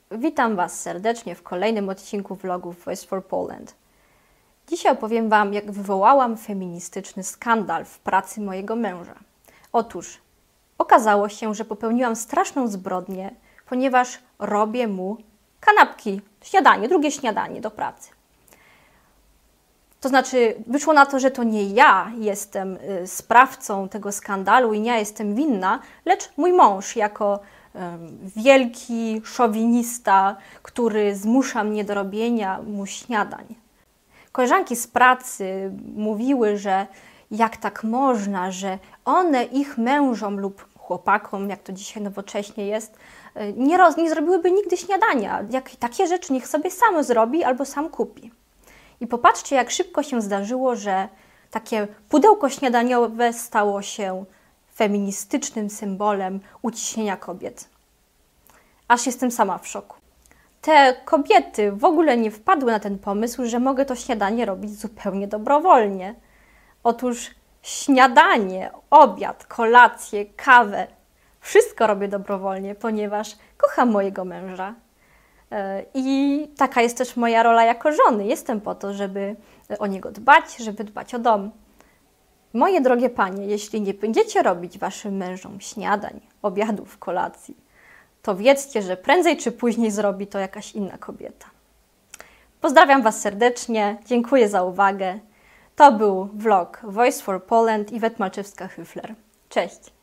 Witam Was serdecznie w kolejnym odcinku vlogów Voice for Poland. Dzisiaj opowiem Wam, jak wywołałam feministyczny skandal w pracy mojego męża. Otóż okazało się, że popełniłam straszną zbrodnię, ponieważ robię mu kanapki, drugie śniadanie do pracy. To znaczy, wyszło na to, że to nie ja jestem sprawcą tego skandalu i nie ja jestem winna, lecz mój mąż jako wielki szowinista, który zmusza mnie do robienia mu śniadań. Koleżanki z pracy mówiły, że jak tak można, że one ich mężom lub chłopakom, jak to dzisiaj nowocześnie jest, nie zrobiłyby nigdy śniadania. Takie rzeczy niech sobie sam zrobi albo sam kupi. I popatrzcie, jak szybko się zdarzyło, że takie pudełko śniadaniowe stało się feministycznym symbolem uciśnienia kobiet. Aż jestem sama w szoku. Te kobiety w ogóle nie wpadły na ten pomysł, że mogę to śniadanie robić zupełnie dobrowolnie. Otóż śniadanie, obiad, kolację, kawę, wszystko robię dobrowolnie, ponieważ kocham mojego męża. I taka jest też moja rola jako żony. Jestem po to, żeby o niego dbać, żeby dbać o dom. Moje drogie panie, jeśli nie będziecie robić waszym mężom śniadań, obiadów, kolacji, to wiedzcie, że prędzej czy później zrobi to jakaś inna kobieta. Pozdrawiam Was serdecznie, dziękuję za uwagę. To był vlog Voice for Poland i Iwet Malczewska-Hyfler. Cześć!